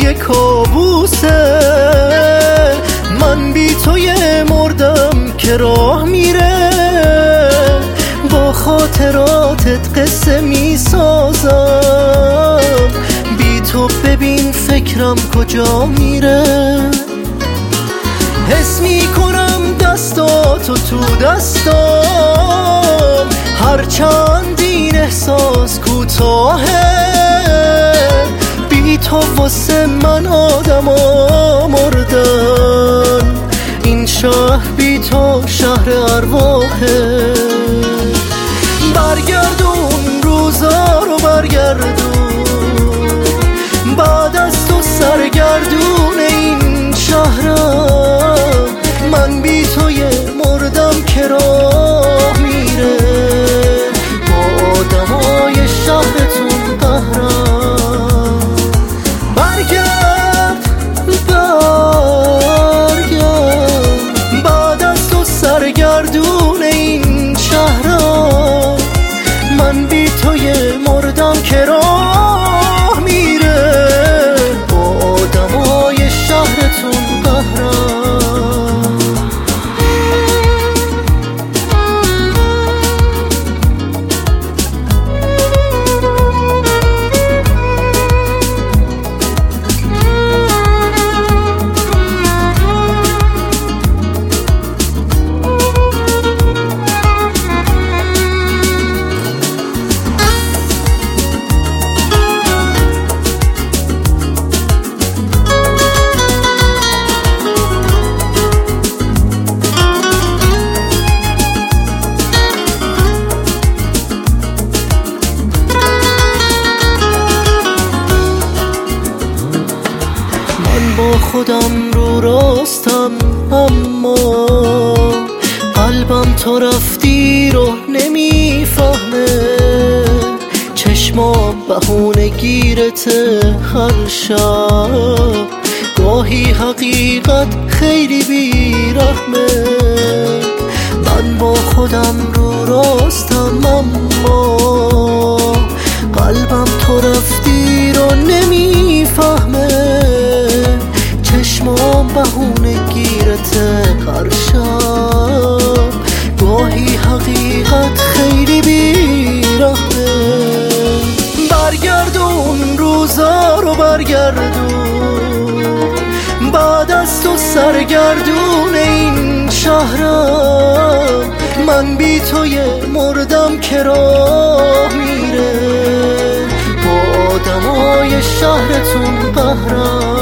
یه کابوسه. من بی تو یه مردم که راه میره، با خاطراتت قصه میسازم. بی تو ببین فکرم کجا میره. حس میکنم دستاتو تو دستام، هرچند این احساس کوتاهه. بی تو واسه من آدما مردن، این شهر بی تو شهر ارواحه. برگردون روزا رو برگردون، بعد از تو سرگردون این شهرم. من بی تو یه مردم که راه میره، با آدمای شهرتون قهرم. برگرد بعد از تو سرگردون این شهرم. من بی تو یه مردم که راه میره، با آدمای شهرتون قهرم. با خودم رو راستم، اما قلبم تو رفتی رو نمیفهمه. چشمام بهونه گیرته هر شب، گاهی حقیقت خیلی بیرحمه. من با خودم رو راستم، اما قلبم تو رفتی رو نمیفهمه. چشمام بهونه گیرته هر شب، گاهی حقیقت خیلی بیرحمه. برگردون روزا رو برگردون، بعد از تو سرگردون این شهرم. من بی تو یه مردم که راه میره، با آدمای شهرتون قهرم.